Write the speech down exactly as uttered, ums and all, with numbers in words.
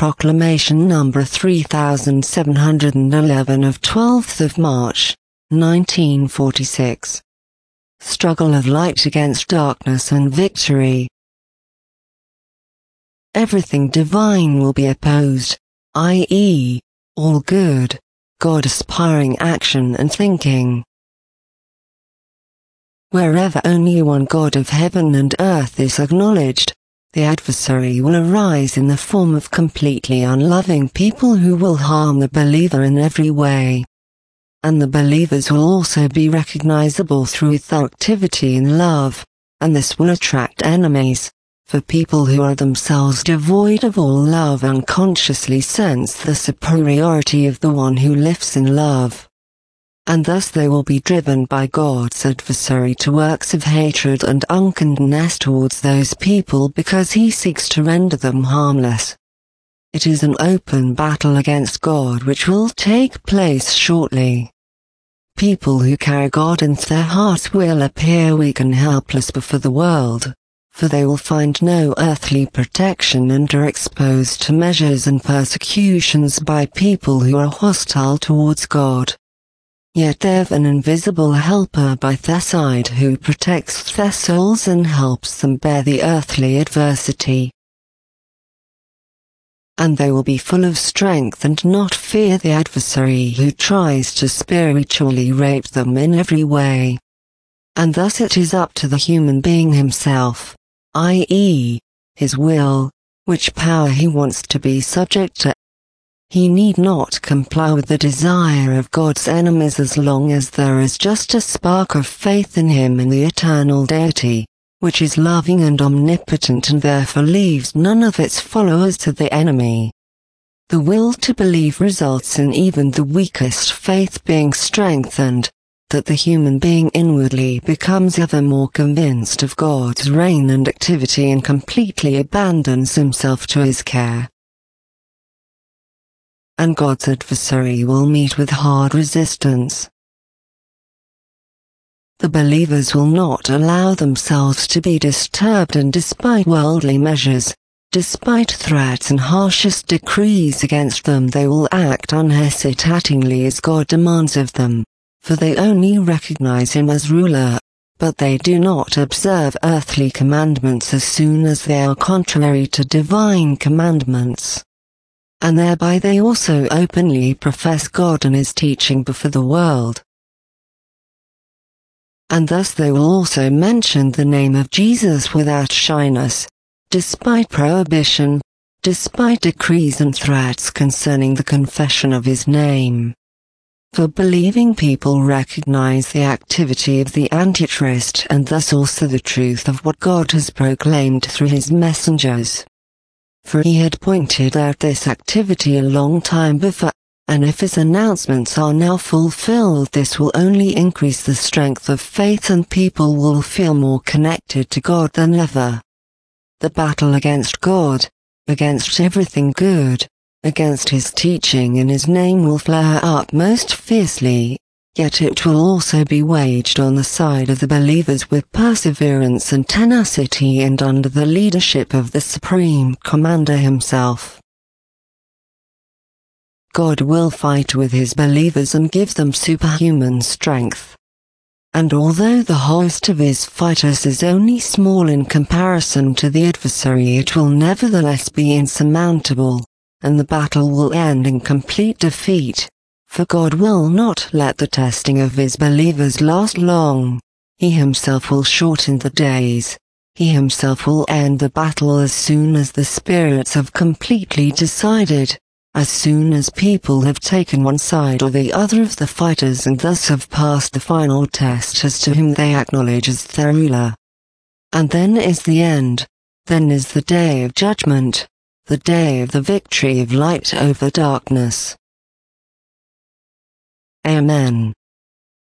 Proclamation number three thousand seven hundred eleven of twelfth of March, nineteen forty-six. Struggle of light against darkness and victory. Everything divine will be opposed, that is, all good, God-aspiring action and thinking. Wherever only one God of heaven and earth is acknowledged, the adversary will arise in the form of completely unloving people who will harm the believer in every way. And the believers will also be recognizable through their activity in love, and this will attract enemies, for people who are themselves devoid of all love unconsciously sense the superiority of the one who lives in love. And thus they will be driven by God's adversary to works of hatred and unkindness towards those people because he seeks to render them harmless. It is an open battle against God which will take place shortly. People who carry God in their hearts will appear weak and helpless before the world, for they will find no earthly protection and are exposed to measures and persecutions by people who are hostile towards God. Yet they have an invisible helper by their side who protects their souls and helps them bear the earthly adversity. And they will be full of strength and not fear the adversary who tries to spiritually rape them in every way. And thus it is up to the human being himself, that is, his will, which power he wants to be subject to. He need not comply with the desire of God's enemies as long as there is just a spark of faith in him and the eternal deity, which is loving and omnipotent and therefore leaves none of its followers to the enemy. The will to believe results in even the weakest faith being strengthened, that the human being inwardly becomes ever more convinced of God's reign and activity and completely abandons himself to his care. And God's adversary will meet with hard resistance. The believers will not allow themselves to be disturbed, and despite worldly measures, despite threats and harshest decrees against them, they will act unhesitatingly as God demands of them, for they only recognize him as ruler, but they do not observe earthly commandments as soon as they are contrary to divine commandments. And thereby they also openly profess God and his teaching before the world. And thus they will also mention the name of Jesus without shyness, despite prohibition, despite decrees and threats concerning the confession of his name. For believing people recognize the activity of the Antichrist and thus also the truth of what God has proclaimed through his messengers. For he had pointed out this activity a long time before, and if his announcements are now fulfilled, this will only increase the strength of faith and people will feel more connected to God than ever. The battle against God, against everything good, against his teaching in his name will flare up most fiercely, yet it will also be waged on the side of the believers with perseverance and tenacity and under the leadership of the Supreme Commander himself. God will fight with his believers and give them superhuman strength. And although the host of his fighters is only small in comparison to the adversary, it will nevertheless be insurmountable, and the battle will end in complete defeat. For God will not let the testing of his believers last long. He himself will shorten the days. He himself will end the battle as soon as the spirits have completely decided, as soon as people have taken one side or the other of the fighters and thus have passed the final test as to whom they acknowledge as their ruler. And then is the end, then is the day of judgment, the day of the victory of light over darkness. Amen.